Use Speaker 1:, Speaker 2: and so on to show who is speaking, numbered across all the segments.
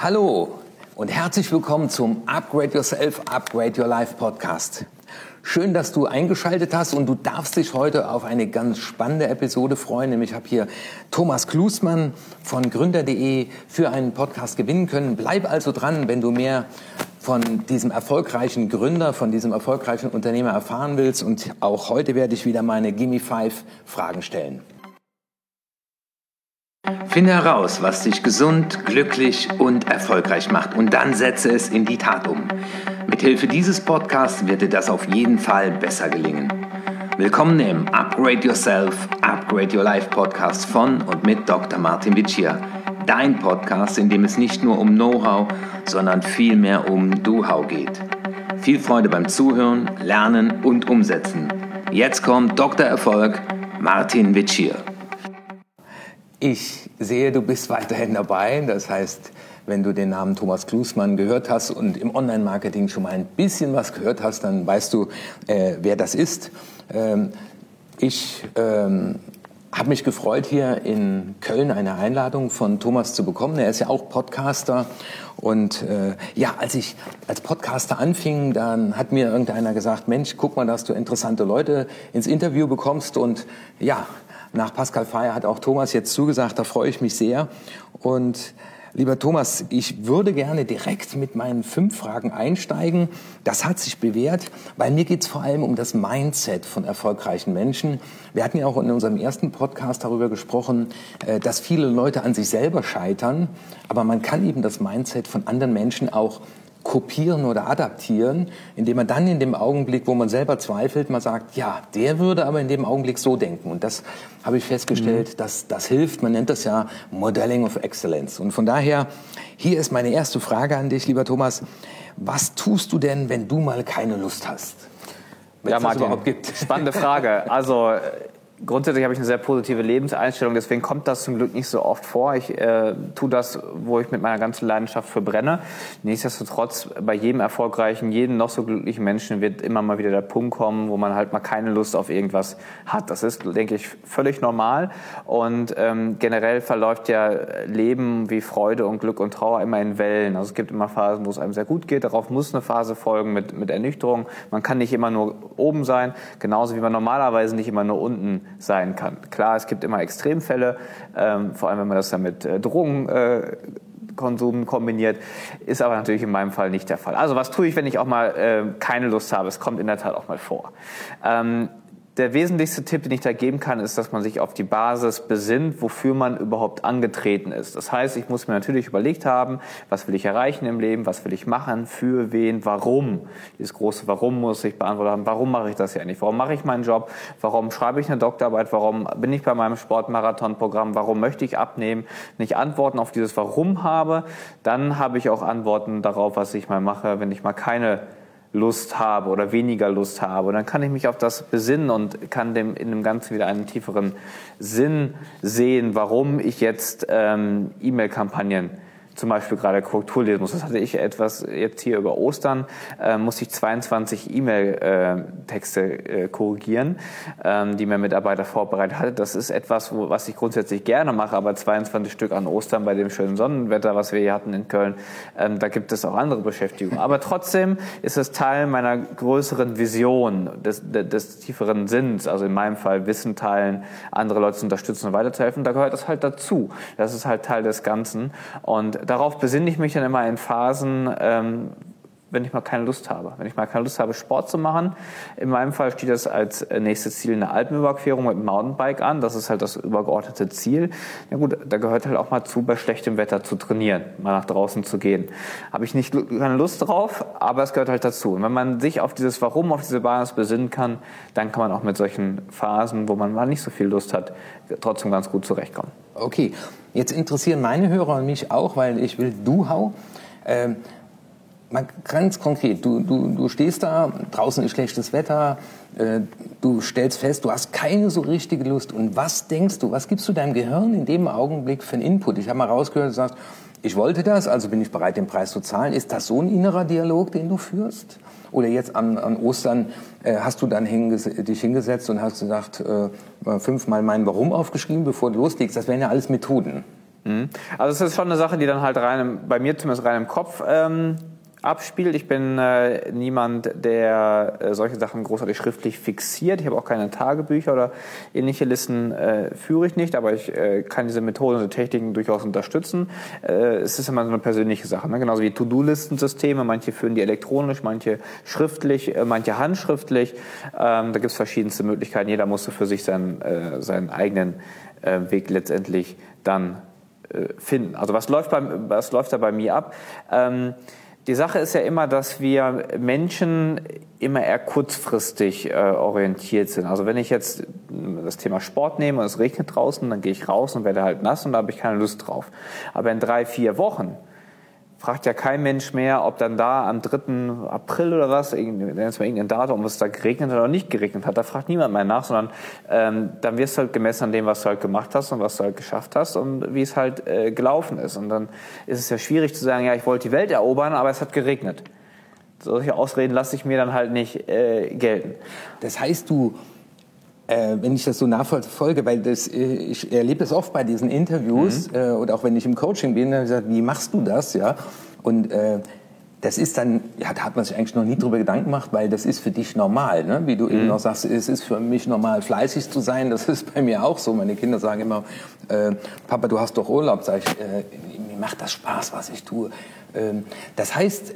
Speaker 1: Hallo und herzlich willkommen zum Upgrade Yourself, Upgrade Your Life Podcast. Schön, dass du eingeschaltet hast und du darfst dich heute auf eine ganz spannende Episode freuen. Nämlich ich habe hier Thomas Klusmann von Gründer.de für einen Podcast gewinnen können. Bleib also dran, wenn du mehr von diesem erfolgreichen Gründer, von diesem erfolgreichen Unternehmer erfahren willst. Und auch heute werde ich wieder meine Gimme 5 Fragen stellen. Finde heraus, was dich gesund, glücklich und erfolgreich macht und dann setze es in die Tat um. Mithilfe dieses Podcasts wird dir das auf jeden Fall besser gelingen. Willkommen im Upgrade Yourself, Upgrade Your Life Podcast von und mit Dr. Martin Vicia. Dein Podcast, in dem es nicht nur um Know-how, sondern vielmehr um Do-How geht. Viel Freude beim Zuhören, Lernen und Umsetzen. Jetzt kommt Dr. Erfolg, Martin Vicia. Ich sehe, du bist weiterhin dabei. Das heißt, wenn du den Namen Thomas Klusmann gehört hast und im Online-Marketing schon mal ein bisschen was gehört hast, dann weißt du, wer das ist. Ich habe mich gefreut, hier in Köln eine Einladung von Thomas zu bekommen. Er ist ja auch Podcaster. Und als ich als Podcaster anfing, dann hat mir irgendeiner gesagt, Mensch, guck mal, dass du interessante Leute ins Interview bekommst. Und ja, nach Pascal Feier hat auch Thomas jetzt zugesagt, da freue ich mich sehr. Und lieber Thomas, ich würde gerne direkt mit meinen 5 Fragen einsteigen. Das hat sich bewährt, weil mir geht es vor allem um das Mindset von erfolgreichen Menschen. Wir hatten ja auch in unserem ersten Podcast darüber gesprochen, dass viele Leute an sich selber scheitern, aber man kann eben das Mindset von anderen Menschen auch kopieren oder adaptieren, indem man dann in dem Augenblick, wo man selber zweifelt, man sagt, ja, der würde aber in dem Augenblick so denken. Und das habe ich festgestellt, dass das hilft. Man nennt das ja Modeling of Excellence. Und von daher, hier ist meine erste Frage an dich, lieber Thomas. Was tust du denn, wenn du mal keine Lust hast? Wenn
Speaker 2: ja,
Speaker 1: es
Speaker 2: Martin,
Speaker 1: das überhaupt gibt.
Speaker 2: Spannende Frage. Also grundsätzlich habe ich eine sehr positive Lebenseinstellung, deswegen kommt das zum Glück nicht so oft vor. Ich tue das, wo ich mit meiner ganzen Leidenschaft für brenne. Nichtsdestotrotz, bei jedem erfolgreichen, jedem noch so glücklichen Menschen wird immer mal wieder der Punkt kommen, wo man halt mal keine Lust auf irgendwas hat. Das ist, denke ich, völlig normal. Und generell verläuft ja Leben wie Freude und Glück und Trauer immer in Wellen. Also es gibt immer Phasen, wo es einem sehr gut geht. Darauf muss eine Phase folgen mit Ernüchterung. Man kann nicht immer nur oben sein, genauso wie man normalerweise nicht immer nur unten sein kann. Klar, es gibt immer Extremfälle, vor allem wenn man das dann mit Drogenkonsum kombiniert, ist aber natürlich in meinem Fall nicht der Fall. Also was tue ich, wenn ich auch mal keine Lust habe? Es kommt in der Tat auch mal vor. Der wesentlichste Tipp, den ich da geben kann, ist, dass man sich auf die Basis besinnt, wofür man überhaupt angetreten ist. Das heißt, ich muss mir natürlich überlegt haben, was will ich erreichen im Leben, was will ich machen, für wen, warum. Dieses große Warum muss ich beantwortet haben. Warum mache ich das ja nicht? Warum mache ich meinen Job? Warum schreibe ich eine Doktorarbeit? Warum bin ich bei meinem Sportmarathonprogramm? Warum möchte ich abnehmen? Wenn ich Antworten auf dieses Warum habe, dann habe ich auch Antworten darauf, was ich mal mache, wenn ich mal keine Lust habe oder weniger Lust habe. Und dann kann ich mich auf das besinnen und kann in dem Ganzen wieder einen tieferen Sinn sehen, warum ich jetzt E-Mail-Kampagnen zum Beispiel gerade Korrektur lesen muss. Das hatte ich etwas jetzt hier über Ostern, musste ich 22 E-Mail-Texte korrigieren, die mein Mitarbeiter vorbereitet hatte. Das ist etwas, was ich grundsätzlich gerne mache, aber 22 Stück an Ostern bei dem schönen Sonnenwetter, was wir hier hatten in Köln, da gibt es auch andere Beschäftigungen. Aber trotzdem ist es Teil meiner größeren Vision, des tieferen Sinns, also in meinem Fall Wissen teilen, andere Leute zu unterstützen und weiterzuhelfen. Da gehört das halt dazu. Das ist halt Teil des Ganzen. Und darauf besinne ich mich dann immer in Phasen, wenn ich mal keine Lust habe. Wenn ich mal keine Lust habe, Sport zu machen. In meinem Fall steht das als nächstes Ziel eine Alpenüberquerung mit dem Mountainbike an. Das ist halt das übergeordnete Ziel. Ja gut, da gehört halt auch mal zu, bei schlechtem Wetter zu trainieren, mal nach draußen zu gehen. Habe ich keine Lust drauf, aber es gehört halt dazu. Und wenn man sich auf dieses Warum, auf diese Basis besinnen kann, dann kann man auch mit solchen Phasen, wo man mal nicht so viel Lust hat, trotzdem ganz gut zurechtkommen.
Speaker 1: Okay, jetzt interessieren meine Hörer und mich auch, weil ich will Do-How. Ganz konkret, du stehst da, draußen ist schlechtes Wetter, du stellst fest, du hast keine so richtige Lust. Und was denkst du, was gibst du deinem Gehirn in dem Augenblick für einen Input? Ich habe mal rausgehört, du sagst, ich wollte das, also bin ich bereit, den Preis zu zahlen. Ist das so ein innerer Dialog, den du führst? Oder jetzt an Ostern hast du dann dich hingesetzt und hast gesagt, 5-mal mein Warum aufgeschrieben, bevor du loslegst. Das wären ja alles Methoden.
Speaker 2: Also es ist schon eine Sache, die dann halt bei mir zumindest rein im Kopf abspielt. Ich bin niemand, der solche Sachen großartig schriftlich fixiert. Ich habe auch keine Tagebücher oder ähnliche Listen, führe ich nicht, aber ich kann diese Methoden und Techniken durchaus unterstützen. Es ist immer so eine persönliche Sache, ne? Genauso wie To-Do-Listensysteme. Manche führen die elektronisch, manche schriftlich, manche handschriftlich. Da gibt es verschiedenste Möglichkeiten. Jeder musste für sich seinen eigenen Weg letztendlich dann finden. Also was läuft da bei mir ab? Die Sache ist ja immer, dass wir Menschen immer eher kurzfristig orientiert sind. Also wenn ich jetzt das Thema Sport nehme und es regnet draußen, dann gehe ich raus und werde halt nass und da habe ich keine Lust drauf. Aber in 3-4 Wochen fragt ja kein Mensch mehr, ob dann da am 3. April oder was, irgendein Datum, ob es da geregnet hat oder nicht geregnet hat. Da fragt niemand mehr nach, sondern dann wirst du halt gemessen an dem, was du halt gemacht hast und was du halt geschafft hast und wie es halt gelaufen ist. Und dann ist es ja schwierig zu sagen, ja, ich wollte die Welt erobern, aber es hat geregnet. Solche Ausreden lasse ich mir dann halt nicht gelten.
Speaker 1: Das heißt, wenn ich das so nachverfolge, weil ich erlebe es oft bei diesen Interviews oder auch wenn ich im Coaching bin, dann habe ich gesagt, wie machst du das? Ja? Und das ist dann, ja, da hat man sich eigentlich noch nie drüber Gedanken gemacht, weil das ist für dich normal, ne? Wie du eben noch sagst, es ist für mich normal, fleißig zu sein. Das ist bei mir auch so. Meine Kinder sagen immer, Papa, du hast doch Urlaub. Sag ich, mir macht das Spaß, was ich tue. Das heißt,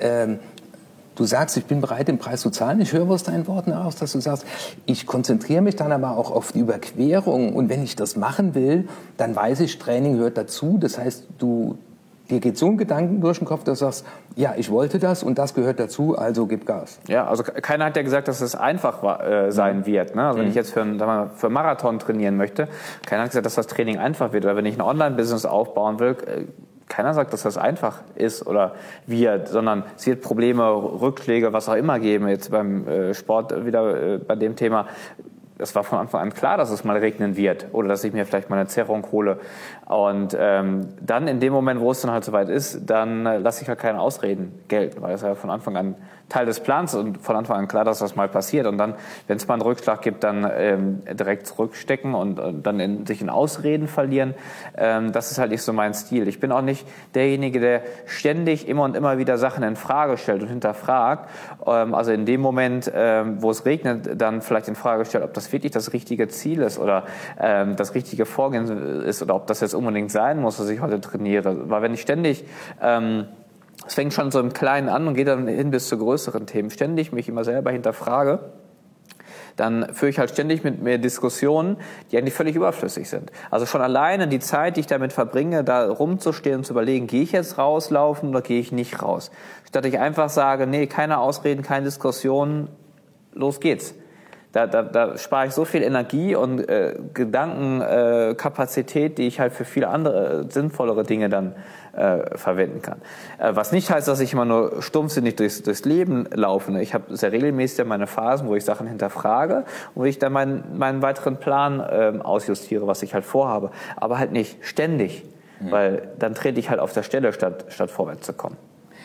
Speaker 1: du sagst, ich bin bereit, den Preis zu zahlen. Ich höre aus deinen Worten aus, dass du sagst, ich konzentriere mich dann aber auch auf die Überquerung. Und wenn ich das machen will, dann weiß ich, Training gehört dazu. Das heißt, dir geht so ein Gedanken durch den Kopf, dass du sagst, ja, ich wollte das und das gehört dazu, also gib Gas.
Speaker 2: Ja, also keiner hat ja gesagt, dass es einfach sein wird. Ne? Also wenn ich jetzt für Marathon trainieren möchte, keiner hat gesagt, dass das Training einfach wird. Oder wenn ich ein Online-Business aufbauen will, keiner sagt, dass das einfach ist oder wird, sondern es wird Probleme, Rückschläge, was auch immer geben. Jetzt beim Sport wieder bei dem Thema. Das war von Anfang an klar, dass es mal regnen wird oder dass ich mir vielleicht mal eine Zerrung hole. Und dann in dem Moment, wo es dann halt soweit ist, dann lasse ich halt keine Ausreden gelten, weil das ja von Anfang an Teil des Plans und von Anfang an klar, dass das mal passiert. Und dann, wenn es mal einen Rückschlag gibt, dann direkt zurückstecken und dann sich in Ausreden verlieren. Das ist halt nicht so mein Stil. Ich bin auch nicht derjenige, der ständig immer und immer wieder Sachen in Frage stellt und hinterfragt. Also in dem Moment, wo es regnet, dann vielleicht in Frage stellt, ob das wirklich das richtige Ziel ist oder das richtige Vorgehen ist oder ob das jetzt unbedingt sein muss, dass ich heute trainiere. Weil wenn ich ständig es fängt schon so im Kleinen an und geht dann hin bis zu größeren Themen. Ständig mich immer selber hinterfrage, dann führe ich halt ständig mit mir Diskussionen, die eigentlich völlig überflüssig sind. Also schon alleine die Zeit, die ich damit verbringe, da rumzustehen und zu überlegen, gehe ich jetzt rauslaufen oder gehe ich nicht raus? Statt ich einfach sage, nee, keine Ausreden, keine Diskussionen, los geht's. Da spare ich so viel Energie und Gedankenkapazität, die ich halt für viele andere sinnvollere Dinge dann verwenden kann. Was nicht heißt, dass ich immer nur stumpfsinnig durchs Leben laufe. Ich habe sehr regelmäßig meine Phasen, wo ich Sachen hinterfrage und wo ich dann meinen weiteren Plan ausjustiere, was ich halt vorhabe. Aber halt nicht ständig, weil dann trete ich halt auf der Stelle, statt vorwärts zu kommen.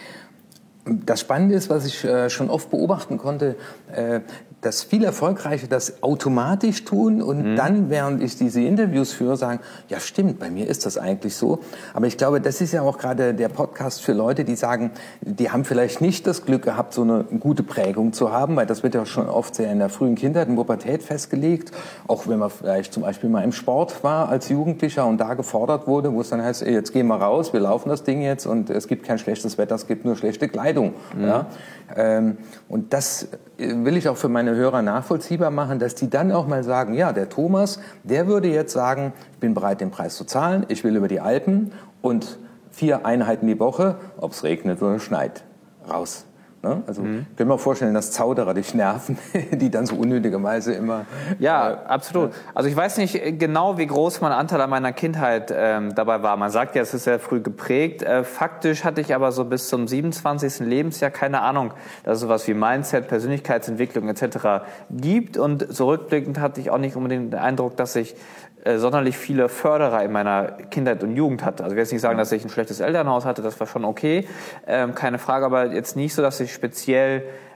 Speaker 1: Das Spannende ist, was ich schon oft beobachten konnte, dass viele Erfolgreiche das automatisch tun und dann, während ich diese Interviews führe, sagen, ja stimmt, bei mir ist das eigentlich so. Aber ich glaube, das ist ja auch gerade der Podcast für Leute, die sagen, die haben vielleicht nicht das Glück gehabt, so eine gute Prägung zu haben, weil das wird ja schon oft sehr in der frühen Kindheit, in Pubertät festgelegt. Auch wenn man vielleicht zum Beispiel mal im Sport war als Jugendlicher und da gefordert wurde, wo es dann heißt, ey, jetzt gehen wir raus, wir laufen das Ding jetzt und es gibt kein schlechtes Wetter, es gibt nur schlechte Kleidung. Ja? Und das will ich auch für meine Hörer nachvollziehbar machen, dass die dann auch mal sagen, ja, der Thomas, der würde jetzt sagen, ich bin bereit, den Preis zu zahlen, ich will über die Alpen und 4 Einheiten die Woche, ob es regnet oder schneit, raus. Ne? Also ich kann mir vorstellen, dass Zauderer dich nerven, die dann so unnötigerweise immer...
Speaker 2: Ja, absolut. Also ich weiß nicht genau, wie groß mein Anteil an meiner Kindheit dabei war. Man sagt ja, es ist sehr früh geprägt. Faktisch hatte ich aber so bis zum 27. Lebensjahr keine Ahnung, dass es sowas wie Mindset, Persönlichkeitsentwicklung etc. gibt. Und zurückblickend hatte ich auch nicht unbedingt den Eindruck, dass ich sonderlich viele Förderer in meiner Kindheit und Jugend hatte. Also ich will jetzt nicht sagen, dass ich ein schlechtes Elternhaus hatte, das war schon okay, keine Frage, aber jetzt nicht so, dass ich speziell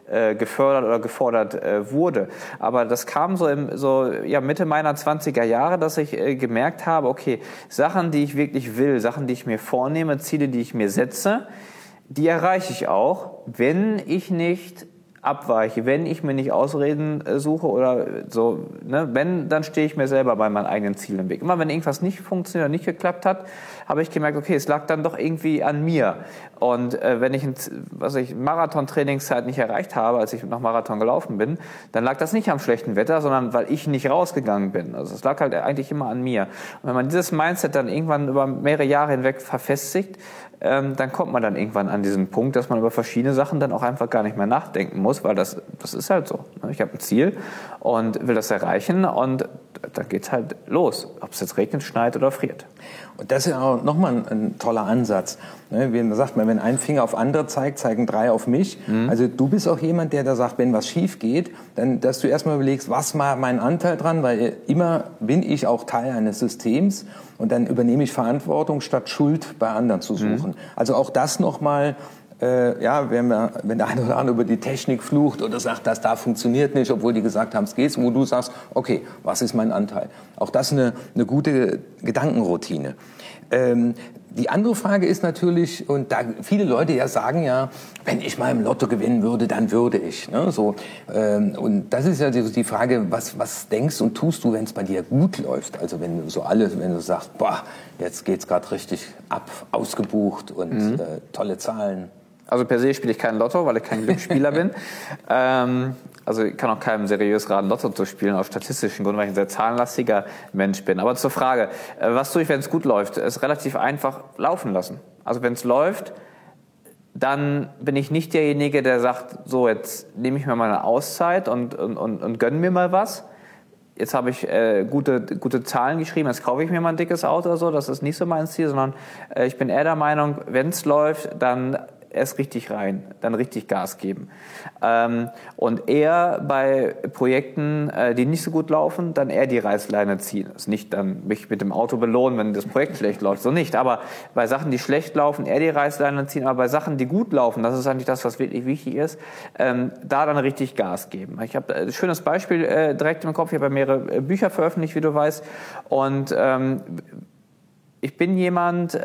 Speaker 2: gefördert oder gefordert wurde. Aber das kam so Mitte meiner 20er Jahre, dass ich gemerkt habe, okay, Sachen, die ich wirklich will, Sachen, die ich mir vornehme, Ziele, die ich mir setze, die erreiche ich auch, wenn ich nicht abweiche, wenn ich mir nicht Ausreden suche oder so, ne, dann stehe ich mir selber bei meinen eigenen Zielen im Weg. Immer wenn irgendwas nicht funktioniert oder nicht geklappt hat, habe ich gemerkt, okay, es lag dann doch irgendwie an mir. Und wenn ich Marathon-Trainingszeit nicht erreicht habe, als ich noch Marathon gelaufen bin, dann lag das nicht am schlechten Wetter, sondern weil ich nicht rausgegangen bin. Also es lag halt eigentlich immer an mir. Und wenn man dieses Mindset dann irgendwann über mehrere Jahre hinweg verfestigt, dann kommt man dann irgendwann an diesen Punkt, dass man über verschiedene Sachen dann auch einfach gar nicht mehr nachdenken muss, weil das ist halt so. Ich habe ein Ziel und will das erreichen und dann geht's halt los, ob es jetzt regnet, schneit oder friert.
Speaker 1: Und das ist ja auch nochmal ein toller Ansatz. Wie sagt man, wenn ein Finger auf andere zeigt, zeigen 3 auf mich. Also du bist auch jemand, der da sagt, wenn was schief geht, dann, dass du erstmal überlegst, was war mein Anteil dran, weil immer bin ich auch Teil eines Systems und dann übernehme ich Verantwortung, statt Schuld bei anderen zu suchen. Also auch das nochmal, wenn der eine oder andere über die Technik flucht oder sagt, das da funktioniert nicht, obwohl die gesagt haben, es geht, wo du sagst, okay, was ist mein Anteil? Auch das eine gute Gedankenroutine. Die andere Frage ist natürlich, und da viele Leute ja sagen ja, wenn ich mal im Lotto gewinnen würde, dann würde ich. Ne? Und das ist ja die Frage, was denkst und tust du, wenn es bei dir gut läuft? Also wenn du sagst, boah, jetzt geht's gerade richtig ab, ausgebucht und tolle Zahlen.
Speaker 2: Also per se spiele ich kein Lotto, weil ich kein Glücksspieler bin. Also ich kann auch keinem seriös raten, Lotto zu spielen, aus statistischen Gründen, weil ich ein sehr zahlenlastiger Mensch bin. Aber zur Frage, was tue ich, wenn es gut läuft? Ist relativ einfach, laufen lassen. Also wenn es läuft, dann bin ich nicht derjenige, der sagt, so jetzt nehme ich mir mal eine Auszeit und gönne mir mal was. Jetzt habe ich gute Zahlen geschrieben, jetzt kaufe ich mir mal ein dickes Auto oder so. Das ist nicht so mein Ziel, sondern ich bin eher der Meinung, wenn es läuft, dann erst richtig rein, dann richtig Gas geben. Und eher bei Projekten, die nicht so gut laufen, dann eher die Reißleine ziehen. Also nicht dann mich mit dem Auto belohnen, wenn das Projekt schlecht läuft, so nicht. Aber bei Sachen, die schlecht laufen, eher die Reißleine ziehen. Aber bei Sachen, die gut laufen, das ist eigentlich das, was wirklich wichtig ist, da dann richtig Gas geben. Ich habe ein schönes Beispiel direkt im Kopf. Ich habe mehrere Bücher veröffentlicht, wie du weißt. Und ich bin jemand,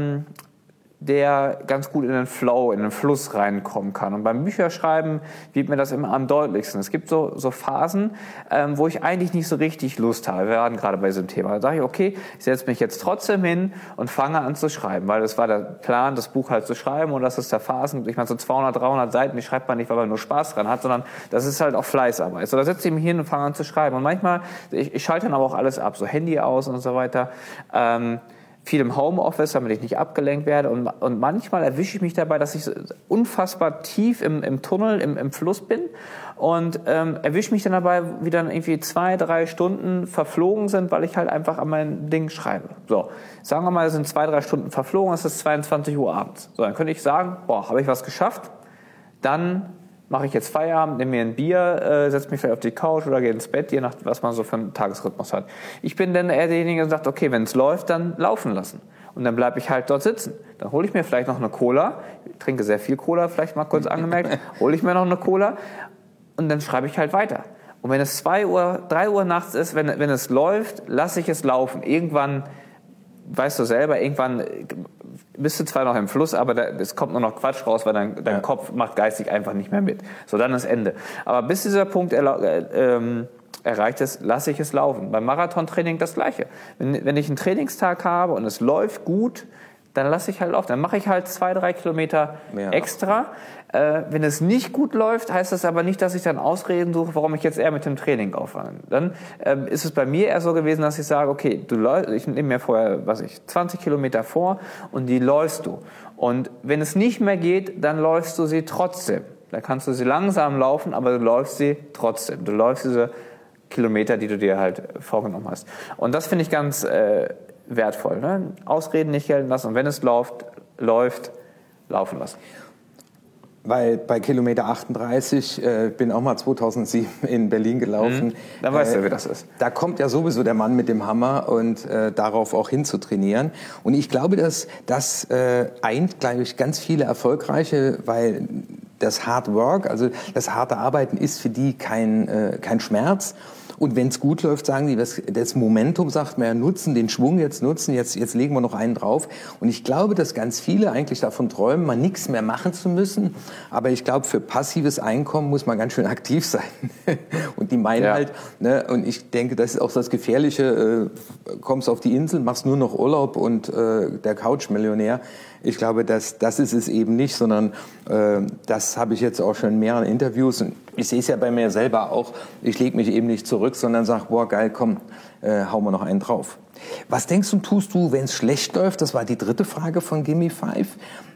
Speaker 2: der ganz gut in den Flow, in den Fluss reinkommen kann. Und beim Bücherschreiben wird mir das immer am deutlichsten. Es gibt so Phasen, wo ich eigentlich nicht so richtig Lust habe. Wir waren gerade bei diesem Thema. Da sage ich, okay, ich setze mich jetzt trotzdem hin und fange an zu schreiben, weil das war der Plan, das Buch halt zu schreiben und das ist der Phasen. Ich meine, so 200, 300 Seiten, die schreibt man nicht, weil man nur Spaß dran hat, sondern das ist halt auch Fleißarbeit. So, da setze ich mich hin und fange an zu schreiben. Und manchmal, ich schalte dann aber auch alles ab, so Handy aus und so weiter. Viel im Homeoffice, damit ich nicht abgelenkt werde. Und manchmal erwische ich mich dabei, dass ich unfassbar tief im Tunnel, im Fluss bin und erwische mich dann dabei, wie dann irgendwie 2, 3 Stunden verflogen sind, weil ich halt einfach an mein Ding schreibe. So, sagen wir mal, es sind 2, 3 Stunden verflogen, es ist 22 Uhr abends. So, dann könnte ich sagen, boah, habe ich was geschafft? Dann mache ich jetzt Feierabend, nehme mir ein Bier, setze mich vielleicht auf die Couch oder gehe ins Bett, je nach was man so für einen Tagesrhythmus hat. Ich bin dann eher derjenige, der sagt, okay, wenn es läuft, dann laufen lassen. Und dann bleibe ich halt dort sitzen. Dann hole ich mir vielleicht noch eine Cola, ich trinke sehr viel Cola, vielleicht mal kurz angemerkt, hole ich mir noch eine Cola und dann schreibe ich halt weiter. Und wenn es 2 Uhr, 3 Uhr nachts ist, wenn es läuft, lasse ich es laufen. Irgendwann, weißt du selber, irgendwann bist du zwar noch im Fluss, aber es kommt nur noch Quatsch raus, weil dein Kopf macht geistig einfach nicht mehr mit. So, dann ist Ende. Aber bis dieser Punkt erreicht ist, lasse ich es laufen. Beim Marathontraining das Gleiche. Wenn ich einen Trainingstag habe und es läuft gut, dann lasse ich halt laufen. Dann mache ich halt 2, 3 Kilometer extra. Wenn es nicht gut läuft, heißt das aber nicht, dass ich dann Ausreden suche, warum ich jetzt eher mit dem Training auffange. Dann ist es bei mir eher so gewesen, dass ich sage, okay, ich nehme mir vorher, 20 Kilometer vor und die läufst du. Und wenn es nicht mehr geht, dann läufst du sie trotzdem. Dann kannst du sie langsam laufen, aber du läufst sie trotzdem. Du läufst diese Kilometer, die du dir halt vorgenommen hast. Und das finde ich ganz wertvoll. Ne? Ausreden nicht gelten lassen und wenn es läuft, laufen lassen.
Speaker 1: Weil bei Kilometer 38, bin auch mal 2007 in Berlin gelaufen.
Speaker 2: Dann weißt du, wie das ist.
Speaker 1: Da kommt ja sowieso der Mann mit dem Hammer und darauf auch hinzutrainieren. Und ich glaube, dass das eint, glaube ich, ganz viele Erfolgreiche, weil das Hard Work, also das harte Arbeiten ist für die kein Schmerz. Und wenn es gut läuft, sagen die, das Momentum sagt man ja, nutzen, den Schwung jetzt nutzen, jetzt legen wir noch einen drauf. Und ich glaube, dass ganz viele eigentlich davon träumen, mal nichts mehr machen zu müssen. Aber ich glaube, für passives Einkommen muss man ganz schön aktiv sein. Und die meinen halt, ne, und ich denke, das ist auch das Gefährliche, kommst auf die Insel, machst nur noch Urlaub und der Couch-Millionär. Ich glaube, das ist es eben nicht, sondern das habe ich jetzt auch schon in mehreren Interviews. Und ich sehe es ja bei mir selber auch. Ich lege mich eben nicht zurück, sondern sage, boah, geil, komm, hauen wir noch einen drauf. Was denkst du, tust du, wenn es schlecht läuft? Das war die dritte Frage von Gimme 5.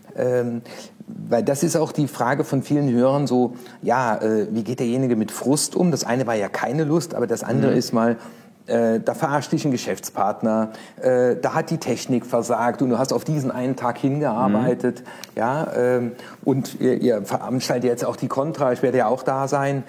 Speaker 1: Weil das ist auch die Frage von vielen Hörern so, ja, wie geht derjenige mit Frust um? Das eine war ja keine Lust, aber das andere ist mal, da verarscht dich ein Geschäftspartner, da hat die Technik versagt und du hast auf diesen einen Tag hingearbeitet, ja, und ihr veranstaltet jetzt auch die Contra, ich werde ja auch da sein.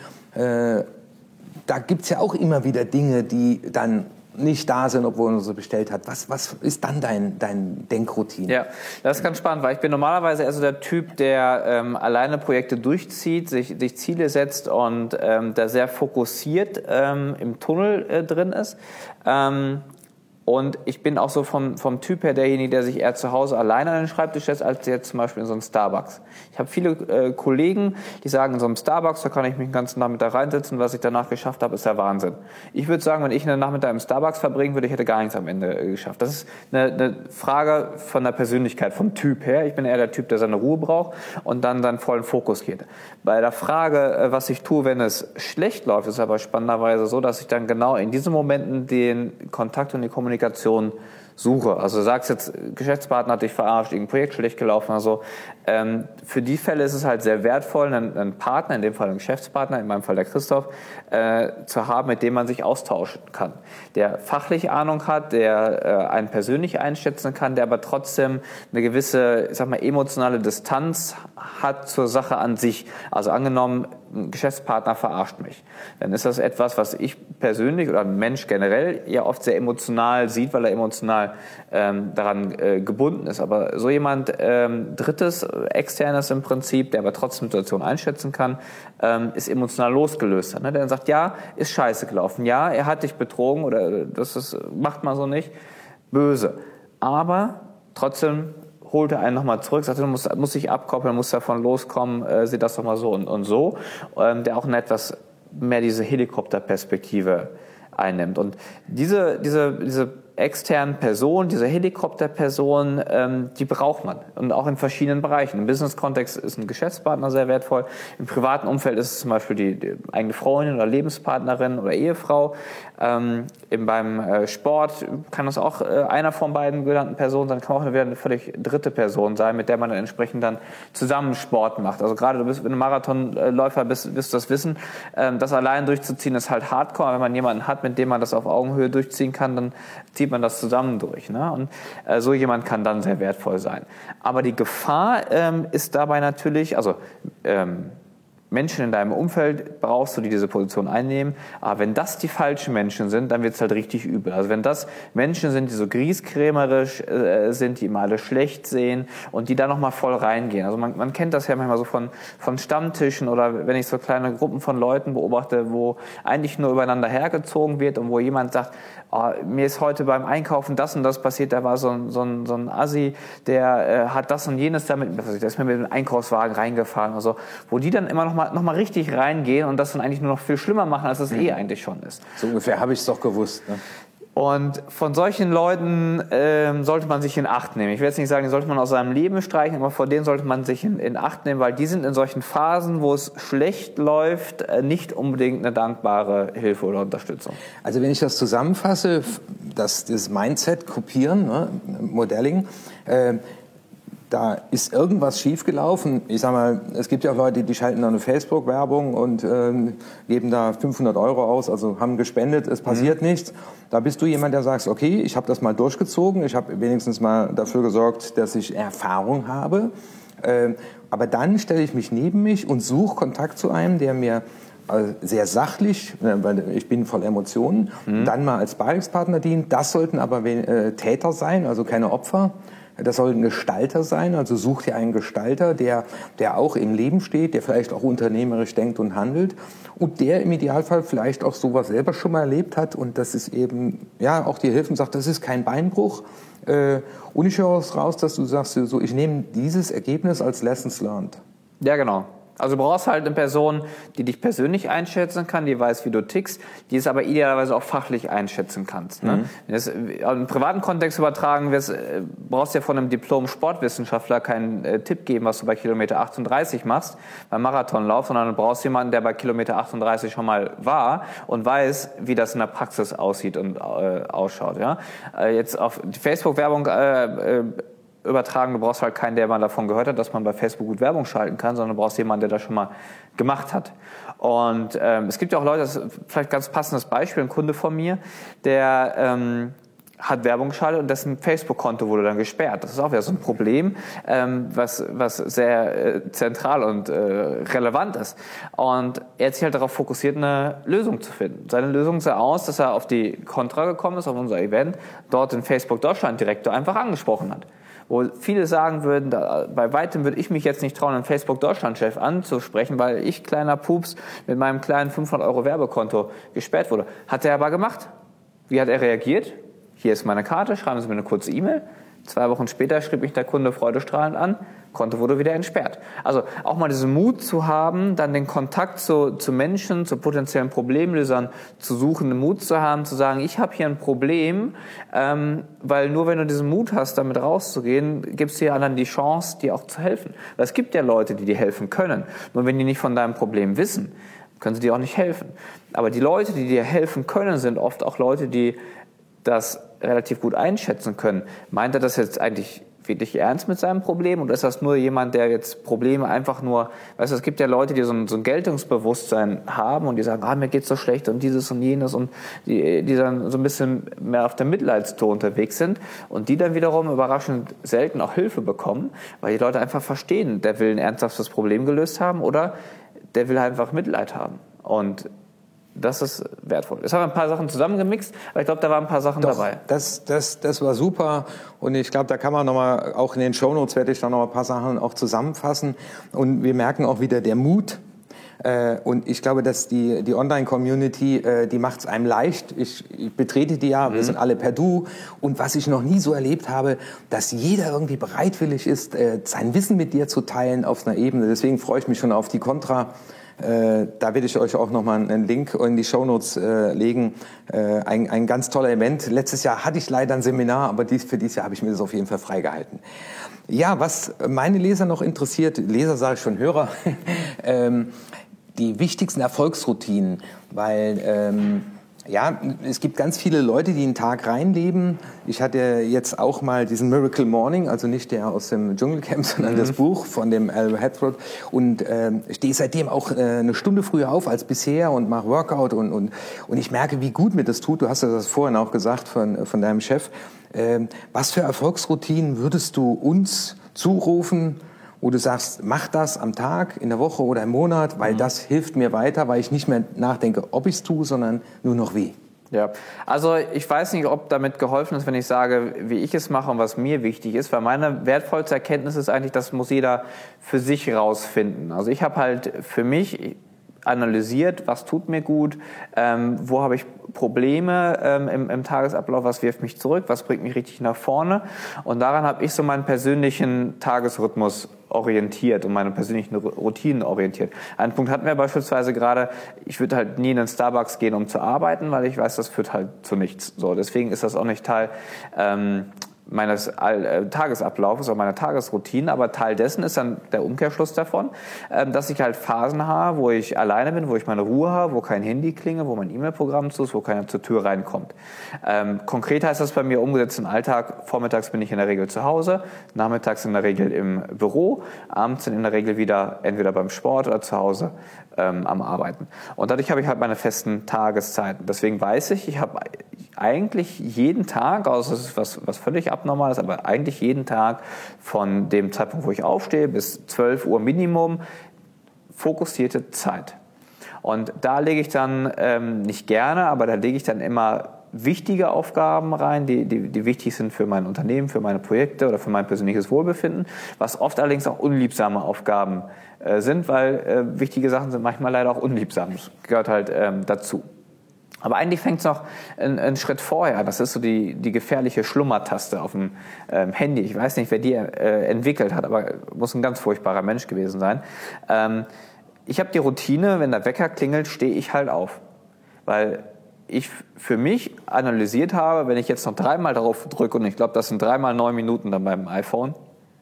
Speaker 1: Da gibt's ja auch immer wieder Dinge, die dann nicht da sind, obwohl man so bestellt hat. Was ist dann dein Denkroutine?
Speaker 2: Ja, das ist ganz spannend, weil ich bin normalerweise eher so der Typ, der alleine Projekte durchzieht, sich Ziele setzt und da sehr fokussiert im Tunnel drin ist. Und ich bin auch so vom Typ her derjenige, der sich eher zu Hause alleine an den Schreibtisch setzt, als jetzt zum Beispiel in so einem Starbucks. Ich habe viele Kollegen, die sagen, in so einem Starbucks, da kann ich mich den ganzen Nachmittag reinsetzen, was ich danach geschafft habe, ist der Wahnsinn. Ich würde sagen, wenn ich einen Nachmittag im Starbucks verbringen würde, ich hätte gar nichts am Ende geschafft. Das ist eine Frage von der Persönlichkeit, vom Typ her. Ich bin eher der Typ, der seine Ruhe braucht und dann seinen vollen Fokus geht. Bei der Frage, was ich tue, wenn es schlecht läuft, ist aber spannenderweise so, dass ich dann genau in diesen Momenten den Kontakt und die Kommunikation suche. Also du sagst jetzt, Geschäftspartner hat dich verarscht, irgendein Projekt schlecht gelaufen oder so. Für die Fälle ist es halt sehr wertvoll, einen Partner, in dem Fall einen Geschäftspartner, in meinem Fall der Christoph, zu haben, mit dem man sich austauschen kann. Der fachlich Ahnung hat, der einen persönlich einschätzen kann, der aber trotzdem eine gewisse, ich sag mal, emotionale Distanz hat zur Sache an sich. Also angenommen, ein Geschäftspartner verarscht mich. Dann ist das etwas, was ich persönlich oder ein Mensch generell ja oft sehr emotional sieht, weil er emotional daran gebunden ist. Aber so jemand Drittes, Externes im Prinzip, der aber trotzdem Situationen einschätzen kann, ist emotional losgelöst. Ne? Der dann sagt, ja, ist scheiße gelaufen. Ja, er hat dich betrogen oder macht man so nicht. Böse. Aber trotzdem holt er einen nochmal zurück, sagt, du musst dich abkoppeln, musst davon loskommen, sieh das doch mal so und so. Der auch etwas mehr diese Helikopterperspektive einnimmt. Und diese externen Personen, diese Helikopterpersonen, die braucht man. Und auch in verschiedenen Bereichen. Im Business-Kontext ist ein Geschäftspartner sehr wertvoll. Im privaten Umfeld ist es zum Beispiel die eigene Freundin oder Lebenspartnerin oder Ehefrau. Beim Sport kann das auch einer von beiden genannten Personen sein, kann auch eine völlig dritte Person sein, mit der man dann entsprechend dann zusammen Sport macht. Also gerade wenn du Marathonläufer bist, wirst du das wissen. Das allein durchzuziehen ist halt hardcore. Wenn man jemanden hat, mit dem man das auf Augenhöhe durchziehen kann, dann zieht man das zusammen durch. Ne? Und so jemand kann dann sehr wertvoll sein. Aber die Gefahr ist dabei natürlich, also Menschen in deinem Umfeld brauchst du, die diese Position einnehmen. Aber wenn das die falschen Menschen sind, dann wird es halt richtig übel. Also wenn das Menschen sind, die so grieskrämerisch sind, die immer alle schlecht sehen und die da nochmal voll reingehen. Also man kennt das ja manchmal so von Stammtischen oder wenn ich so kleine Gruppen von Leuten beobachte, wo eigentlich nur übereinander hergezogen wird und wo jemand sagt, oh, mir ist heute beim Einkaufen das und das passiert, da war so ein Assi, der hat das und jenes damit, der ist mir mit dem Einkaufswagen reingefahren. Also wo die dann immer noch mal richtig reingehen und das dann eigentlich nur noch viel schlimmer machen, als es eigentlich schon ist.
Speaker 1: So ungefähr habe ich es doch gewusst. Ne?
Speaker 2: Und von solchen Leuten sollte man sich in Acht nehmen. Ich will jetzt nicht sagen, die sollte man aus seinem Leben streichen, aber vor denen sollte man sich in Acht nehmen, weil die sind in solchen Phasen, wo es schlecht läuft, nicht unbedingt eine dankbare Hilfe oder Unterstützung.
Speaker 1: Also wenn ich das zusammenfasse, das Mindset kopieren, ne, Modelling, da ist irgendwas schiefgelaufen. Ich sag mal, es gibt ja auch Leute, die schalten dann eine Facebook-Werbung und geben da 500 € aus, also haben gespendet, es passiert nichts. Da bist du jemand, der sagt, okay, ich habe das mal durchgezogen, ich habe wenigstens mal dafür gesorgt, dass ich Erfahrung habe. Aber dann stelle ich mich neben mich und suche Kontakt zu einem, der mir sehr sachlich, weil ich bin voll Emotionen, dann mal als Sparringspartner dient. Das sollten aber Täter sein, also keine Opfer. Das soll ein Gestalter sein, also such dir einen Gestalter, der auch im Leben steht, der vielleicht auch unternehmerisch denkt und handelt und der im Idealfall vielleicht auch sowas selber schon mal erlebt hat und das ist eben, ja, auch dir hilft und sagt, das ist kein Beinbruch. Und ich höre raus, dass du sagst, so, ich nehme dieses Ergebnis als Lessons learned.
Speaker 2: Ja, genau. Also du brauchst halt eine Person, die dich persönlich einschätzen kann, die weiß, wie du tickst, die es aber idealerweise auch fachlich einschätzen kannst. Ne? Wenn du es im privaten Kontext übertragen wirst, brauchst du ja von einem Diplom-Sportwissenschaftler keinen Tipp geben, was du bei Kilometer 38 machst, beim Marathonlauf, sondern du brauchst jemanden, der bei Kilometer 38 schon mal war und weiß, wie das in der Praxis aussieht und ausschaut. Ja? Jetzt auf die Facebook-Werbung übertragen, du brauchst halt keinen, der mal davon gehört hat, dass man bei Facebook gut Werbung schalten kann, sondern du brauchst jemanden, der das schon mal gemacht hat. Und es gibt ja auch Leute, das ist vielleicht ein ganz passendes Beispiel, ein Kunde von mir, der hat Werbung geschaltet und dessen Facebook-Konto wurde dann gesperrt. Das ist auch wieder so ein Problem, was sehr zentral und relevant ist. Und er hat sich halt darauf fokussiert, eine Lösung zu finden. Seine Lösung sah aus, dass er auf die Contra gekommen ist, auf unser Event, dort den Facebook-Deutschland-Direktor einfach angesprochen hat. Wo viele sagen würden, bei weitem würde ich mich jetzt nicht trauen, einen Facebook-Deutschland-Chef anzusprechen, weil ich, kleiner Pups, mit meinem kleinen 500 € Werbekonto gesperrt wurde. Hat er aber gemacht. Wie hat er reagiert? Hier ist meine Karte, schreiben Sie mir eine kurze E-Mail. 2 Wochen später schrieb mich der Kunde freudestrahlend an, Konto wurde wieder entsperrt. Also auch mal diesen Mut zu haben, dann den Kontakt zu Menschen, zu potenziellen Problemlösern zu suchen, den Mut zu haben, zu sagen, ich habe hier ein Problem, weil nur wenn du diesen Mut hast, damit rauszugehen, gibst du dir anderen die Chance, dir auch zu helfen. Weil es gibt ja Leute, die dir helfen können. Nur wenn die nicht von deinem Problem wissen, können sie dir auch nicht helfen. Aber die Leute, die dir helfen können, sind oft auch Leute, die das relativ gut einschätzen können. Meint er das jetzt eigentlich wirklich ernst mit seinem Problem oder ist das nur jemand, der jetzt Probleme einfach nur, weißt du, es gibt ja Leute, die so ein Geltungsbewusstsein haben und die sagen, mir geht's so schlecht und dieses und jenes und die dann so ein bisschen mehr auf der Mitleidstour unterwegs sind und die dann wiederum überraschend selten auch Hilfe bekommen, weil die Leute einfach verstehen, der will ein ernsthaftes Problem gelöst haben oder der will einfach Mitleid haben und das ist wertvoll. Jetzt haben wir ein paar Sachen zusammengemixt, aber ich glaube, da waren ein paar Sachen dabei.
Speaker 1: Das war super und ich glaube, da kann man nochmal, auch in den Shownotes werde ich da noch ein paar Sachen auch zusammenfassen und wir merken auch wieder der Mut und ich glaube, dass die Online-Community, die macht es einem leicht. Ich betrete die ja, wir sind alle per Du und was ich noch nie so erlebt habe, dass jeder irgendwie bereitwillig ist, sein Wissen mit dir zu teilen auf einer Ebene. Deswegen freue ich mich schon auf die Contra. Da werde ich euch auch nochmal einen Link in die Shownotes legen. Ein ganz toller Event. Letztes Jahr hatte ich leider ein Seminar, aber für dieses Jahr habe ich mir das auf jeden Fall freigehalten. Ja, was meine Leser noch interessiert, Leser sage ich schon, Hörer, die wichtigsten Erfolgsroutinen, weil es gibt ganz viele Leute, die einen Tag reinleben. Ich hatte jetzt auch mal diesen Miracle Morning, also nicht der aus dem Dschungelcamp, sondern das Buch von dem Al Hathroyd und stehe seitdem auch eine Stunde früher auf als bisher und mache Workout und ich merke, wie gut mir das tut. Du hast das vorhin auch gesagt von deinem Chef. Was für Erfolgsroutinen würdest du uns zurufen, wo du sagst, mach das am Tag, in der Woche oder im Monat, weil das hilft mir weiter, weil ich nicht mehr nachdenke, ob ich es tue, sondern nur noch wie.
Speaker 2: Ja, also ich weiß nicht, ob damit geholfen ist, wenn ich sage, wie ich es mache und was mir wichtig ist, weil meine wertvollste Erkenntnis ist eigentlich, das muss jeder für sich rausfinden. Also ich habe halt für mich analysiert, was tut mir gut, wo habe ich Probleme im Tagesablauf, was wirft mich zurück, was bringt mich richtig nach vorne und daran habe ich so meinen persönlichen Tagesrhythmus orientiert und meine persönlichen Routinen orientiert. Einen Punkt hatten wir beispielsweise gerade, ich würde halt nie in den Starbucks gehen, um zu arbeiten, weil ich weiß, das führt halt zu nichts. So, deswegen ist das auch nicht Teil meines Tagesablaufes oder meiner Tagesroutine, aber Teil dessen ist dann der Umkehrschluss davon, dass ich halt Phasen habe, wo ich alleine bin, wo ich meine Ruhe habe, wo kein Handy klingelt, wo mein E-Mail-Programm zu ist, wo keiner zur Tür reinkommt. Konkret heißt das bei mir umgesetzt im Alltag, vormittags bin ich in der Regel zu Hause, nachmittags in der Regel im Büro, abends in der Regel wieder entweder beim Sport oder zu Hause am Arbeiten. Und dadurch habe ich halt meine festen Tageszeiten. Deswegen weiß ich habe eigentlich jeden Tag, also das ist was völlig Abnormales, aber eigentlich jeden Tag von dem Zeitpunkt, wo ich aufstehe, bis 12 Uhr Minimum, fokussierte Zeit. Und da lege ich dann, nicht gerne, aber da lege ich dann immer wichtige Aufgaben rein, die wichtig sind für mein Unternehmen, für meine Projekte oder für mein persönliches Wohlbefinden, was oft allerdings auch unliebsame Aufgaben sind, weil wichtige Sachen sind manchmal leider auch unliebsam. Das gehört halt dazu. Aber eigentlich fängt es noch einen Schritt vorher an. Das ist so die gefährliche Schlummertaste auf dem Handy. Ich weiß nicht, wer die entwickelt hat, aber muss ein ganz furchtbarer Mensch gewesen sein. Ich habe die Routine, wenn der Wecker klingelt, stehe ich halt auf. Weil ich für mich analysiert habe, wenn ich jetzt noch 3-mal darauf drücke, und ich glaube, das sind 3-mal 9 Minuten dann beim iPhone,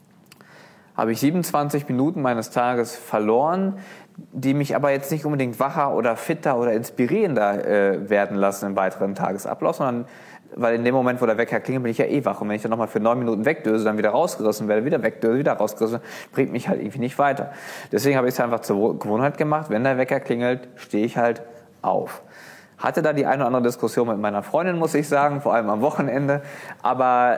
Speaker 2: habe ich 27 Minuten meines Tages verloren, die mich aber jetzt nicht unbedingt wacher oder fitter oder inspirierender werden lassen im weiteren Tagesablauf, sondern weil in dem Moment, wo der Wecker klingelt, bin ich ja eh wach. Und wenn ich dann nochmal für 9 Minuten wegdöse, dann wieder rausgerissen werde, wieder wegdöse, wieder rausgerissen, bringt mich halt irgendwie nicht weiter. Deswegen habe ich es einfach zur Gewohnheit gemacht, wenn der Wecker klingelt, stehe ich halt auf. Hatte da die eine oder andere Diskussion mit meiner Freundin, muss ich sagen, vor allem am Wochenende, aber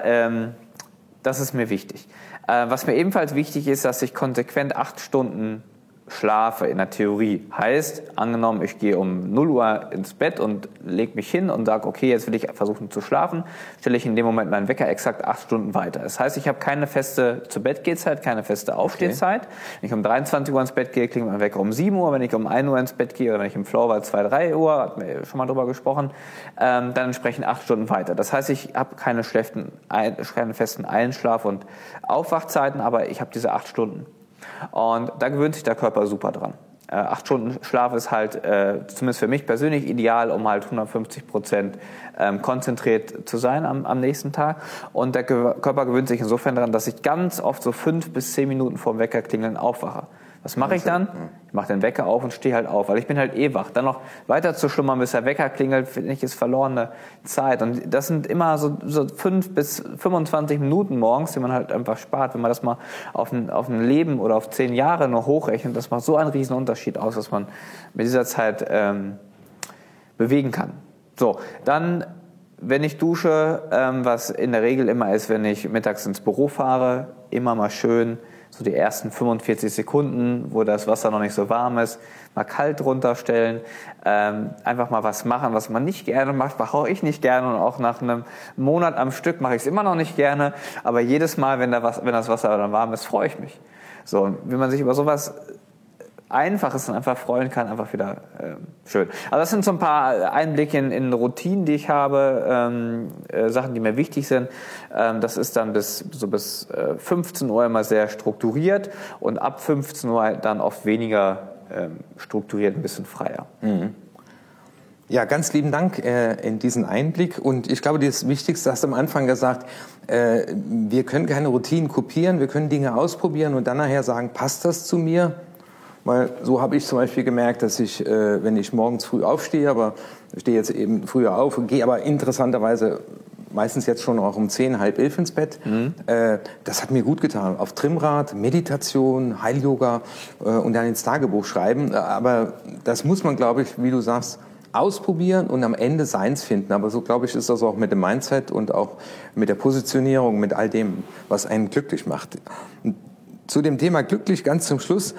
Speaker 2: das ist mir wichtig. Was mir ebenfalls wichtig ist, dass ich konsequent 8 Stunden schlafe in der Theorie. Heißt, angenommen, ich gehe um 0 Uhr ins Bett und lege mich hin und sage, okay, jetzt will ich versuchen zu schlafen, stelle ich in dem Moment meinen Wecker exakt 8 Stunden weiter. Das heißt, ich habe keine feste Zu-Bett-Gehzeit, keine feste Aufstehzeit. Wenn ich um 23 Uhr ins Bett gehe, klingelt mein Wecker um 7 Uhr. Wenn ich um 1 Uhr ins Bett gehe oder wenn ich im Flow war, 2, 3 Uhr, hatten wir schon mal drüber gesprochen, dann entsprechend 8 Stunden weiter. Das heißt, ich habe keine festen Einschlaf- und Aufwachzeiten, aber ich habe diese 8 Stunden. Und da gewöhnt sich der Körper super dran. 8 Stunden Schlaf ist halt, zumindest für mich persönlich, ideal, um halt 150% konzentriert zu sein am nächsten Tag. Und der Körper gewöhnt sich insofern daran, dass ich ganz oft so 5 bis 10 Minuten vorm Wecker klingeln aufwache. Was mache ich dann? Ich mache den Wecker auf und stehe halt auf, weil ich bin halt eh wach. Dann noch weiter zu schlummern, bis der Wecker klingelt, finde ich, ist verlorene Zeit. Und das sind immer so 5 bis 25 Minuten morgens, die man halt einfach spart. Wenn man das mal auf ein Leben oder auf 10 Jahre nur hochrechnet, das macht so einen riesen Unterschied aus, dass man mit dieser Zeit bewegen kann. So, dann, wenn ich dusche, was in der Regel immer ist, wenn ich mittags ins Büro fahre, immer mal schön so die ersten 45 Sekunden, wo das Wasser noch nicht so warm ist, mal kalt runterstellen, einfach mal was machen, was man nicht gerne macht, mache ich nicht gerne, und auch nach einem Monat am Stück mache ich es immer noch nicht gerne, aber jedes Mal, wenn das Wasser dann warm ist, freue ich mich. So, und wenn man sich über sowas Einfaches dann einfach freuen kann, einfach wieder schön. Also das sind so ein paar Einblicke in Routinen, die ich habe, Sachen, die mir wichtig sind. Das ist dann bis 15 Uhr immer sehr strukturiert und ab 15 Uhr dann oft weniger strukturiert, ein bisschen freier.
Speaker 1: Mhm. Ja, ganz lieben Dank in diesen Einblick. Und ich glaube, das Wichtigste hast du am Anfang gesagt, wir können keine Routinen kopieren, wir können Dinge ausprobieren und dann nachher sagen, passt das zu mir? Weil so habe ich zum Beispiel gemerkt, dass ich, wenn ich morgens früh aufstehe, aber ich stehe jetzt eben früher auf und gehe aber interessanterweise meistens jetzt schon auch um 10, halb 11 ins Bett. Das hat mir gut getan. Auf Trimmrad, Meditation, Heil-Yoga und dann ins Tagebuch schreiben. Aber das muss man, glaube ich, wie du sagst, ausprobieren und am Ende seins finden. Aber so, glaube ich, ist das auch mit dem Mindset und auch mit der Positionierung, mit all dem, was einen glücklich macht. Und zu dem Thema glücklich ganz zum Schluss.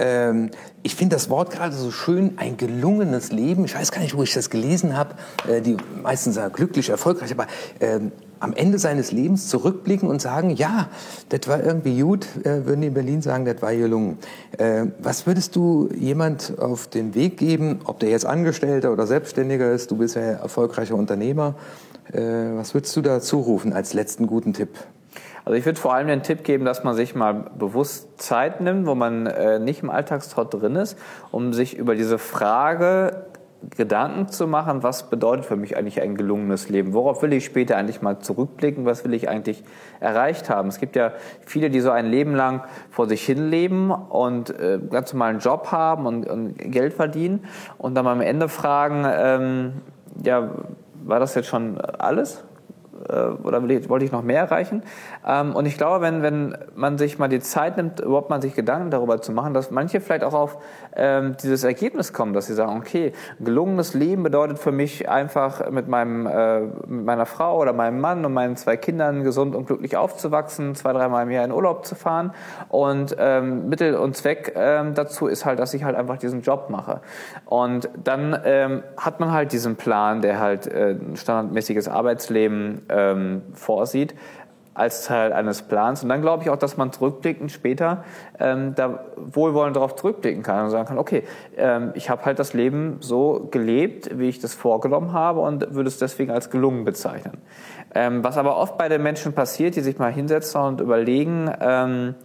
Speaker 1: Ich finde das Wort gerade so schön, ein gelungenes Leben. Ich weiß gar nicht, wo ich das gelesen habe. Die meisten sagen glücklich, erfolgreich, aber am Ende seines Lebens zurückblicken und sagen, ja, das war irgendwie gut, würden die in Berlin sagen, das war gelungen. Was würdest du jemand auf den Weg geben, ob der jetzt Angestellter oder Selbstständiger ist, du bist ja erfolgreicher Unternehmer, was würdest du da zurufen als letzten guten Tipp?
Speaker 2: Also ich würde vor allem den Tipp geben, dass man sich mal bewusst Zeit nimmt, wo man nicht im Alltagstrott drin ist, um sich über diese Frage Gedanken zu machen, was bedeutet für mich eigentlich ein gelungenes Leben? Worauf will ich später eigentlich mal zurückblicken? Was will ich eigentlich erreicht haben? Es gibt ja viele, die so ein Leben lang vor sich hin leben und ganz normalen Job haben und Geld verdienen und dann am Ende fragen, ja, war das jetzt schon alles? oder wollte ich noch mehr erreichen? Und ich glaube, wenn man sich mal die Zeit nimmt, überhaupt mal sich Gedanken darüber zu machen, dass manche vielleicht auch auf dieses Ergebnis kommen, dass sie sagen, okay, gelungenes Leben bedeutet für mich einfach mit meiner Frau oder meinem Mann und meinen 2 Kindern gesund und glücklich aufzuwachsen, 2-3 Mal im Jahr in Urlaub zu fahren und Mittel und Zweck dazu ist halt, dass ich halt einfach diesen Job mache. Und dann hat man halt diesen Plan, der halt ein standardmäßiges Arbeitsleben vorsieht, als Teil eines Plans. Und dann glaube ich auch, dass man zurückblickend später da wohlwollend darauf zurückblicken kann und sagen kann, okay, ich habe halt das Leben so gelebt, wie ich das vorgenommen habe und würde es deswegen als gelungen bezeichnen. Was aber oft bei den Menschen passiert, die sich mal hinsetzen und überlegen,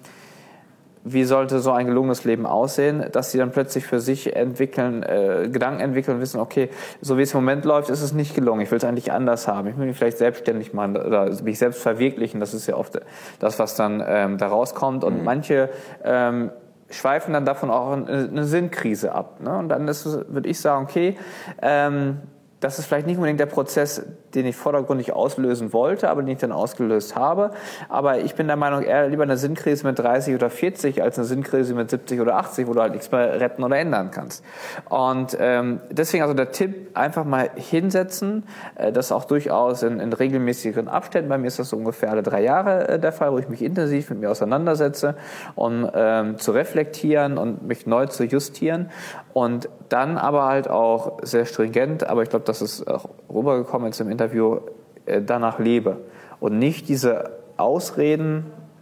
Speaker 2: wie sollte so ein gelungenes Leben aussehen, dass sie dann plötzlich für sich Gedanken entwickeln und wissen, okay, so wie es im Moment läuft, ist es nicht gelungen. Ich will es eigentlich anders haben. Ich will mich vielleicht selbstständig machen oder mich selbst verwirklichen. Das ist ja oft das, was dann da rauskommt. Und manche schweifen dann davon auch eine Sinnkrise ab. Ne? Und dann würde ich sagen, okay, das ist vielleicht nicht unbedingt der Prozess, den ich vordergründig auslösen wollte, aber den ich dann ausgelöst habe. Aber ich bin der Meinung, eher lieber eine Sinnkrise mit 30 oder 40 als eine Sinnkrise mit 70 oder 80, wo du halt nichts mehr retten oder ändern kannst. Und deswegen also der Tipp, einfach mal hinsetzen, das auch durchaus in regelmäßigeren Abständen. Bei mir ist das so ungefähr alle 3 Jahre der Fall, wo ich mich intensiv mit mir auseinandersetze, um zu reflektieren und mich neu zu justieren. Und dann aber halt auch sehr stringent, aber ich glaube, das ist auch rübergekommen jetzt im Interview, danach lebe. Und nicht diese Ausreden,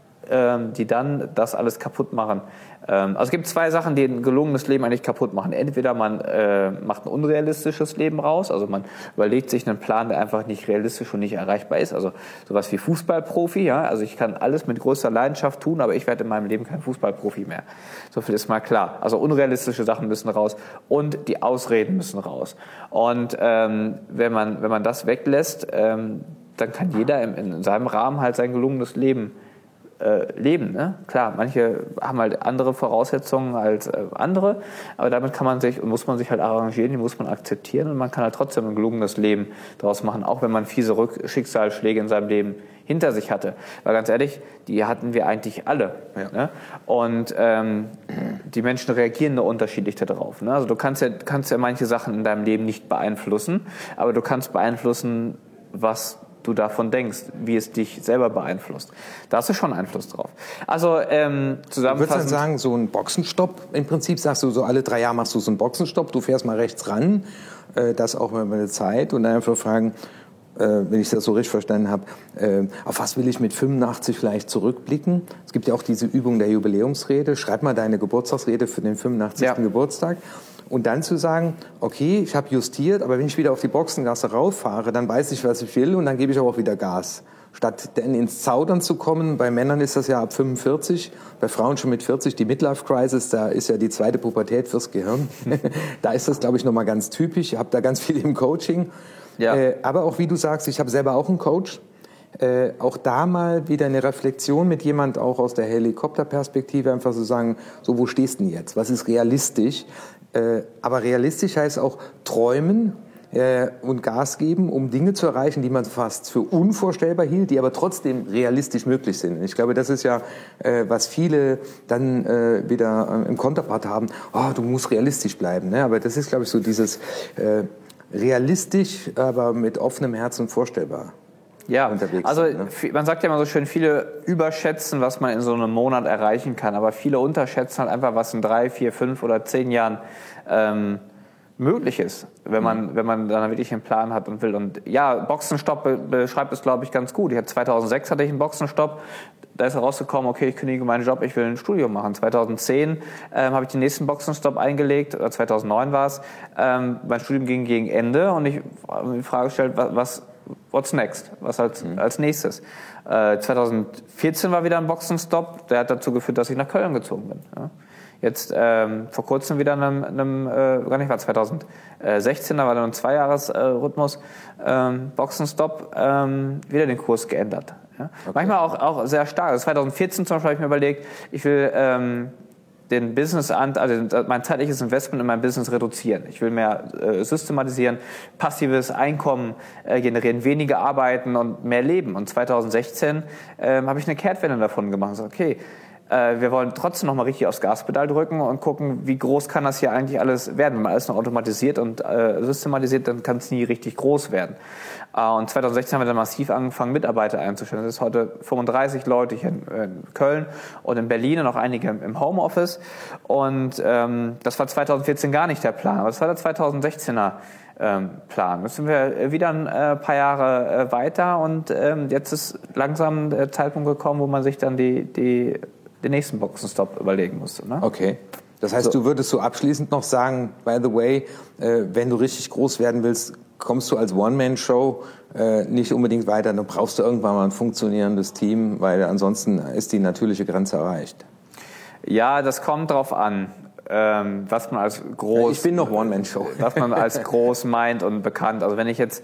Speaker 2: die dann das alles kaputt machen. Also es gibt 2 Sachen, die ein gelungenes Leben eigentlich kaputt machen. Entweder man macht ein unrealistisches Leben raus, also man überlegt sich einen Plan, der einfach nicht realistisch und nicht erreichbar ist. Also sowas wie Fußballprofi, ja. Also ich kann alles mit größter Leidenschaft tun, aber ich werde in meinem Leben kein Fußballprofi mehr. So viel ist mal klar. Also unrealistische Sachen müssen raus und die Ausreden müssen raus. Und wenn man das weglässt, dann kann jeder in seinem Rahmen halt sein gelungenes Leben leben. Ne? Klar, manche haben halt andere Voraussetzungen als andere, aber damit muss man sich halt arrangieren, die muss man akzeptieren und man kann halt trotzdem ein gelungenes Leben daraus machen, auch wenn man fiese Schicksalsschläge in seinem Leben hinter sich hatte. Weil ganz ehrlich, die hatten wir eigentlich alle. Ja. Ne? Und die Menschen reagieren nur unterschiedlich darauf. Ne? Also du kannst ja manche Sachen in deinem Leben nicht beeinflussen, aber du kannst beeinflussen, was du davon denkst, wie es dich selber beeinflusst. Da hast du schon Einfluss drauf. Also zusammenfassend...
Speaker 1: Du würdest dann sagen, so ein Boxenstopp, im Prinzip sagst du, so alle 3 Jahre machst du so einen Boxenstopp, du fährst mal rechts ran, das auch mal eine Zeit und dann einfach fragen, wenn ich das so richtig verstanden habe, auf was will ich mit 85 vielleicht zurückblicken? Es gibt ja auch diese Übung der Jubiläumsrede, schreib mal deine Geburtstagsrede für den 85. Geburtstag. Und dann zu sagen, okay, ich habe justiert, aber wenn ich wieder auf die Boxengasse rauffahre, dann weiß ich, was ich will und dann gebe ich auch wieder Gas. Statt dann ins Zaudern zu kommen, bei Männern ist das ja ab 45, bei Frauen schon mit 40, die Midlife-Crisis, da ist ja die zweite Pubertät fürs Gehirn. Da ist das, glaube ich, nochmal ganz typisch. Ich habe da ganz viel im Coaching. Ja. Aber auch, wie du sagst, ich habe selber auch einen Coach. Auch da mal wieder eine Reflexion mit jemand auch aus der Helikopterperspektive, einfach so sagen, so wo stehst du denn jetzt? Was ist realistisch? Aber realistisch heißt auch träumen und Gas geben, um Dinge zu erreichen, die man fast für unvorstellbar hielt, die aber trotzdem realistisch möglich sind. Ich glaube, das ist ja, was viele dann wieder im Konterpart haben, oh, du musst realistisch bleiben. Ne? Aber das ist, glaube ich, so dieses realistisch, aber mit offenem Herzen vorstellbar.
Speaker 2: Ja, also man sagt ja immer so schön, viele überschätzen, was man in so einem Monat erreichen kann, aber viele unterschätzen halt einfach, was in 3, 4, 5 oder 10 Jahren möglich ist, wenn man dann wirklich einen Plan hat und will. Und ja, Boxenstopp beschreibt es, glaube ich, ganz gut. 2006 hatte ich einen Boxenstopp. Da ist herausgekommen, okay, ich kündige meinen Job, ich will ein Studium machen. 2010 habe ich den nächsten Boxenstopp eingelegt, oder 2009 war es. Mein Studium ging gegen Ende und ich habe mir die Frage gestellt, what's next? Was als nächstes? 2014 war wieder ein Boxenstopp, der hat dazu geführt, dass ich nach Köln gezogen bin. Ja. Jetzt vor kurzem wieder gar nicht, war 2016, da war dann ein 2-Jahres-Rhythmus, Boxenstopp, wieder den Kurs geändert. Ja. Okay. Manchmal auch sehr stark. Also 2014 zum Beispiel habe ich mir überlegt, ich will den also mein zeitliches Investment in mein Business reduzieren. Ich will mehr systematisieren, passives Einkommen generieren, weniger arbeiten und mehr leben. Und 2016 habe ich eine Kehrtwende davon gemacht und gesagt, okay, wir wollen trotzdem noch mal richtig aufs Gaspedal drücken und gucken, wie groß kann das hier eigentlich alles werden. Wenn man alles noch automatisiert und systematisiert, dann kann es nie richtig groß werden. Und 2016 haben wir dann massiv angefangen, Mitarbeiter einzustellen. Das ist heute 35 Leute hier in Köln und in Berlin und auch einige im Homeoffice. Und das war 2014 gar nicht der Plan, aber das war der 2016er Plan. Jetzt sind wir wieder ein paar Jahre weiter und jetzt ist langsam der Zeitpunkt gekommen, wo man sich dann den nächsten Boxenstopp überlegen musste. Ne?
Speaker 1: Okay. Das heißt, du würdest so abschließend noch sagen, by the way, wenn du richtig groß werden willst, kommst du als One-Man-Show nicht unbedingt weiter. Dann brauchst du irgendwann mal ein funktionierendes Team, weil ansonsten ist die natürliche Grenze erreicht.
Speaker 2: Ja, das kommt drauf an, was man als groß...
Speaker 1: Ich bin noch One-Man-Show.
Speaker 2: Was man als groß meint und bekannt. Also wenn ich jetzt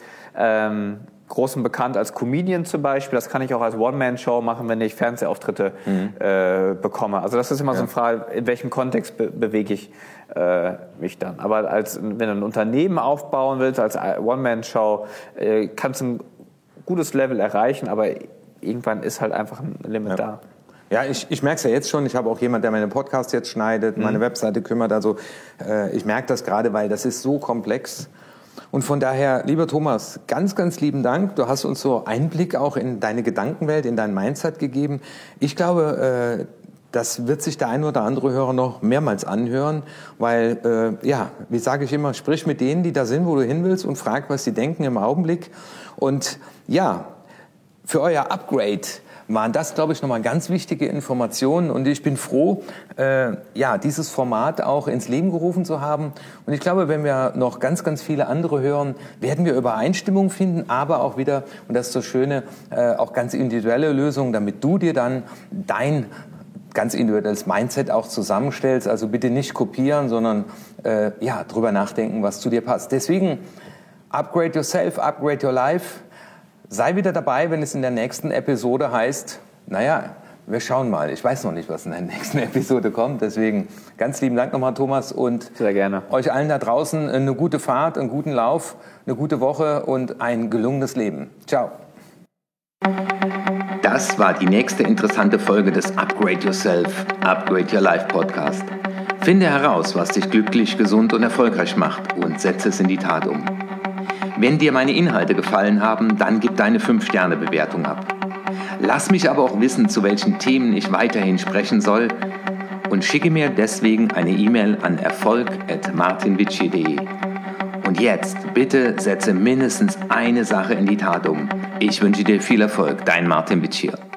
Speaker 2: groß und bekannt als Comedian zum Beispiel, das kann ich auch als One-Man-Show machen, wenn ich Fernsehauftritte bekomme. Also das ist immer so eine Frage, in welchem Kontext bewege ich mich dann. Aber wenn du ein Unternehmen aufbauen willst, als One-Man-Show, kannst du ein gutes Level erreichen, aber irgendwann ist halt einfach ein Limit da.
Speaker 1: Ja, ich merke es ja jetzt schon. Ich habe auch jemanden, der meine Podcasts jetzt schneidet, meine Webseite kümmert. Also ich merke das gerade, weil das ist so komplex. Und von daher, lieber Thomas, ganz, ganz lieben Dank. Du hast uns so Einblick auch in deine Gedankenwelt, in dein Mindset gegeben. Ich glaube, das wird sich der ein oder andere Hörer noch mehrmals anhören, weil, wie sage ich immer, sprich mit denen, die da sind, wo du hin willst und frag, was sie denken im Augenblick. Und ja, für euer Upgrade waren das, glaube ich, nochmal ganz wichtige Informationen. Und ich bin froh, dieses Format auch ins Leben gerufen zu haben. Und ich glaube, wenn wir noch ganz, ganz viele andere hören, werden wir Übereinstimmung finden, aber auch wieder, und das ist das Schöne, auch ganz individuelle Lösungen, damit du dir dann dein ganz individuelles Mindset auch zusammenstellst. Also bitte nicht kopieren, sondern drüber nachdenken, was zu dir passt. Deswegen, upgrade yourself, upgrade your life. Sei wieder dabei, wenn es in der nächsten Episode heißt, wir schauen mal. Ich weiß noch nicht, was in der nächsten Episode kommt. Deswegen ganz lieben Dank nochmal, Thomas. Und
Speaker 2: sehr gerne.
Speaker 1: Euch allen da draußen eine gute Fahrt, einen guten Lauf, eine gute Woche und ein gelungenes Leben. Ciao. Das war die nächste interessante Folge des Upgrade Yourself, Upgrade Your Life Podcast. Finde heraus, was dich glücklich, gesund und erfolgreich macht und setze es in die Tat um. Wenn dir meine Inhalte gefallen haben, dann gib deine 5-Sterne-Bewertung ab. Lass mich aber auch wissen, zu welchen Themen ich weiterhin sprechen soll und schicke mir deswegen eine E-Mail an erfolg@martinvici.de. Und jetzt bitte setze mindestens eine Sache in die Tat um. Ich wünsche dir viel Erfolg, dein Martin Vici.